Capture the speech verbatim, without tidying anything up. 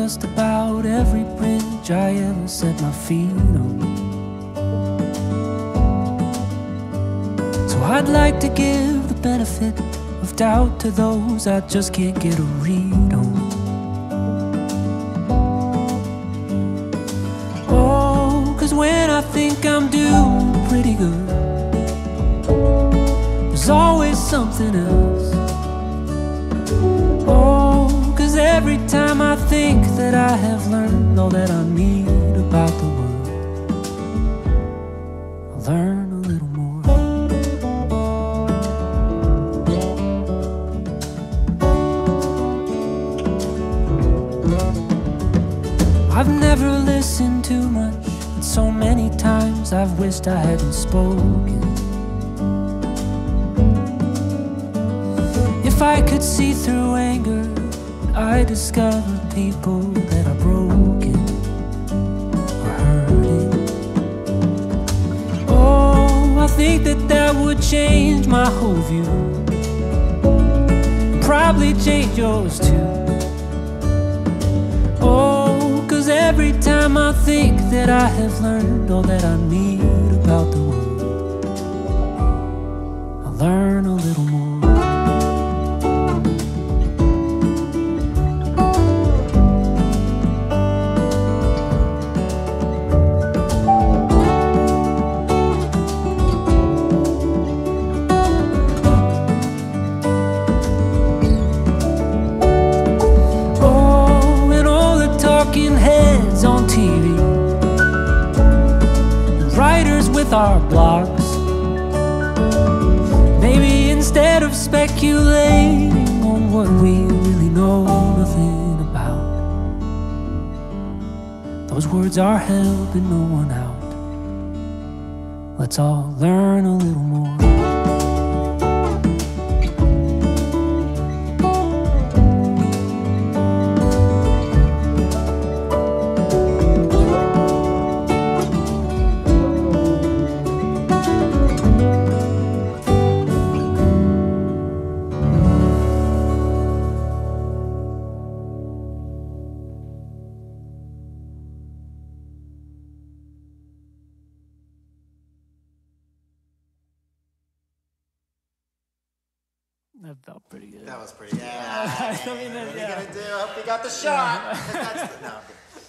just about every bridge I ever set my feet on. So I'd like to give the benefit of doubt to those I just can't get a read on. Oh, 'cause when I think I'm doing pretty good, there's always something else. Oh, 'cause every time I think that I have learned all that I need about the world, I learn a little more. I've never listened too much, but so many times I've wished I hadn't spoken. If I could see through anger, I discover people that are broken or hurting. Oh, I think that that would change my whole view, probably change yours too. Oh, 'cause every time I think that I have learned all that I need about the world, I learn a little more. Heads on T V, writers with our blogs. Maybe instead of speculating on what we really know nothing about, those words are helping no one out. Let's all learn a little more. That felt pretty good. That was pretty good. Yeah. I mean, what yeah. are you gonna do? I hope you got the shot. That's the, no, I'm good.